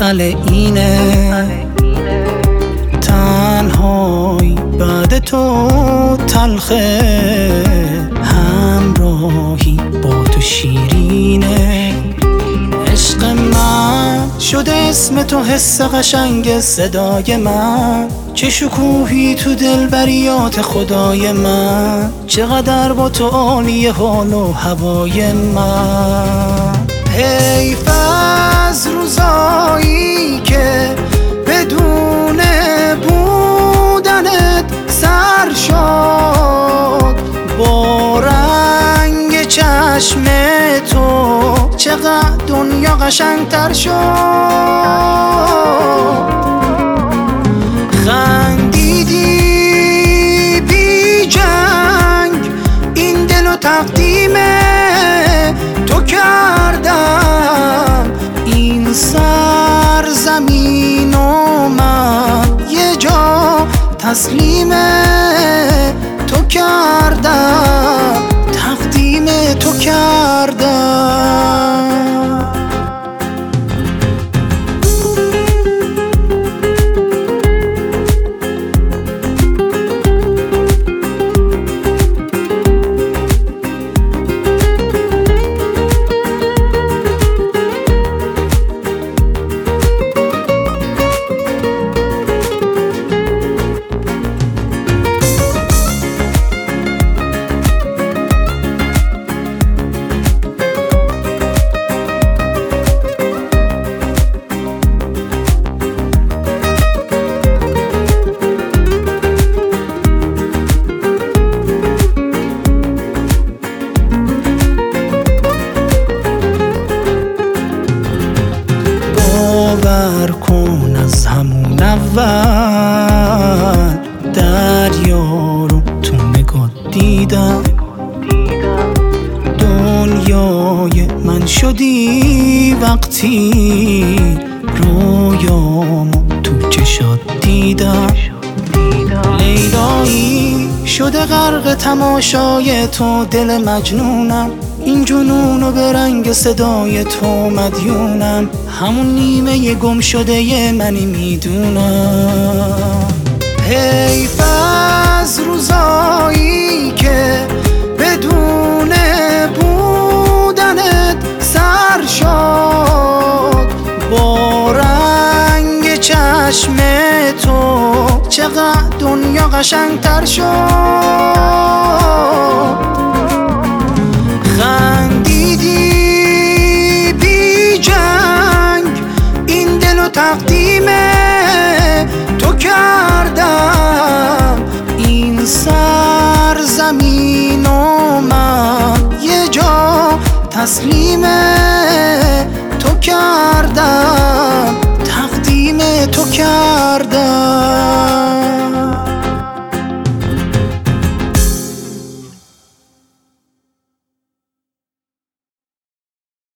مسئله اینه، تنهایی بعد تو تلخه، همراهی با تو شیرینه. عشق من شده اسم تو، حس قشنگ صدای من، چه شکوهی تو دلبریات خدای من، چقدر با تو عالی حال و هوای من. حیف از روزایی که بدون بودنت سر شد، با رنگ چشم تو چقدر دنیا قشنگتر شد. خندیدی بی جنگ، این دل و تقدیم تو کردم، این سرزمین و من یه جا تسلیم تو کردم، تقدیم تو کردم. باور کن از همون اول دریا رو تو نگاه دیدم، دنیای من شدی وقتی رویامو تو چشات دیدم. لیلایی شده غرق تماشای تو، دل مجنونم، این جنونو به رنگ صدای تو مدیونم، همون نیمه گم شده ی منی میدونم. حیف از روزایی که بدون بودنت سر شد، با رنگ چشم تو چقدر دنیا قشنگتر شد. خندیدی بی جنگ، این دل و تقدیم تو کردم، این سرزمین و من یه جا تسلیم